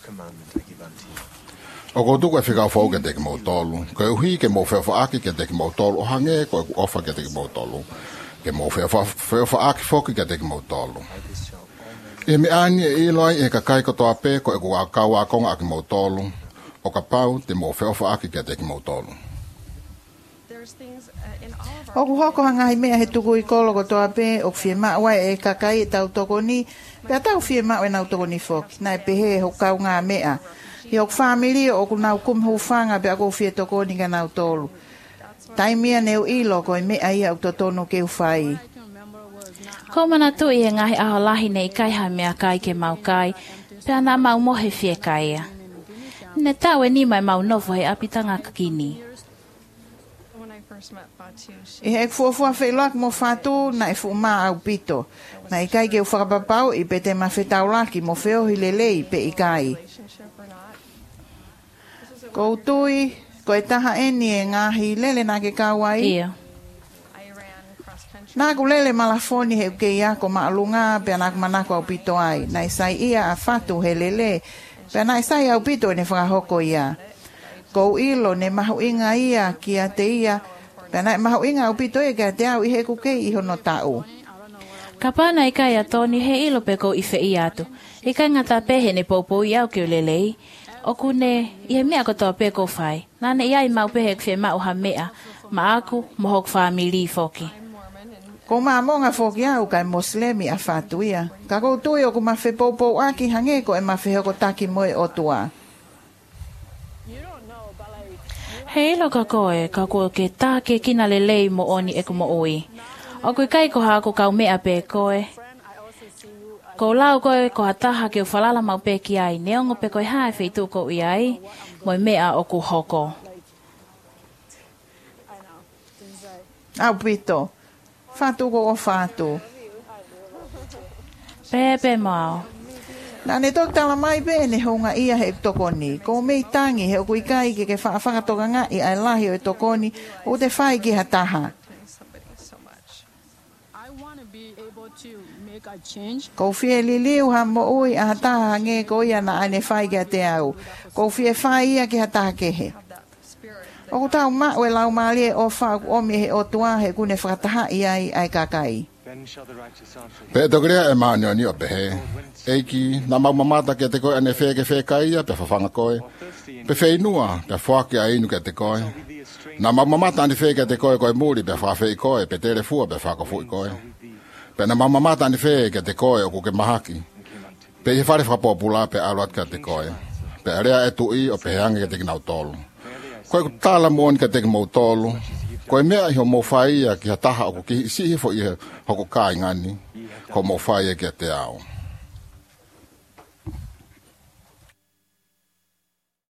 O ko tuku e whikau fau ke teki mau tolu. Ko e uhi ke mau whewhaaki ke teki mau tolu. O hange ko e ofa ke teki mau tolu. Ke mau whewhaaki foki ke teki mau tolu. E me ani e iloi e ka kai kotoa pe ko e kua kaua konga aki mau tolu. O ka pau te mau whewhaaki ke teki mau tolu. O ku hoko hanga hi mea he tuku i kolo kotoa pe o fie maua e ka kai e tau toko ni. Pea tau fie maua e nau toko ni foki. Nai pehe ho kau ngā mea. I ok family o ku nau kumhu whanga pe ako fie toko ni ka nau tolu. Taimia neu ilo ko i mea ia au totonu ke uwhai. Ko mana tu i e ngahi aho lahi nei kai ha mea kai ke mau kai. Pea nā mau mohe fie kai ia. Ne tau e ni mai mau novo he apitanga kakini. E hek fuafua whelak mo whatu na e fuuma au pito. Na i kai ke u whakapapau i pe te mawhetau laki mo wheo hi lelei pe i kai. Ko tui, ko e taha eni e ngahi lele na ke kawai. Ia. Nā ku lele malafoni he uke ia ko maalunga pe anak manako au pito ai. Na i sai ia a whatu he lele. Pe na i sai au pito e ne whakahoko ia. Ko ilo ne mahu inga ia ki a te ia. Pe na i mahu inga au pito e ka te au i he kuke i hono tau. Ka pāna i kai a tōni he ilo pe ko i whi i atu. I kai ngata pehe ne popo i au ke lelei. O kune, i he mea kotoa pe ko whai. Nane i ai mau pehe kwhi mau ha mea. Ma aku, mohok whamili foki. Ko maa monga foki au kai moslemi a whatu ia. Ka kou tui o ku mawhi popo aki hange ko e mawhi hoko taki moe o tua. He ilo ka koe, ka koe ke tāke kina lelei mo oni e ko mo ui. O kui kai ko hako kau mea pe koe. Ko lau koe ko hataha ke u whalala mau pe ki ai. Neongo pe koe hae whi ko i ai. Moi mea o ku hoko. Au pito. Whatu ko o whatu. Pepe mau. Nā ne tok tala mai pe ne honga ia he tokoni. Ko mei tangi he o kui kai ke whakatoka ngā i ai lahi o e tokoni. O te whai ki hataha. Ko fie liliu ha mo ui a hataha nge ko ia na ane whai ki a te au. Ko fie whai ia ki hataha kehe. O ku tau mau e lau maali e o whau omi he o tua he kune whakataha i ai kakai. Pe tokirea e maani o ni o pehe. Eiki, na mau mamata ke te koe ane whee ke whee kai ia, pe whawhanga koe. Pe whee inua, pe whake a inu ke te koe. Na mau mamata ane whee ke te koe koe muri, pe whawhei koe, pe tere fua, pe whakafui koe. Pe na mau mamata ane whee ke te koe o kuke mahaki. Pe i whare whapopula pe aluat ke te koe. Pe area e tui o pe heange ke te kinau tolu. Koe ku tala muon ke te kinau tolu. Koe mea i ho mo whai ia ki ha taha o kuki sihi fo i hoko kai ngani. Ko mo whai e ke te au.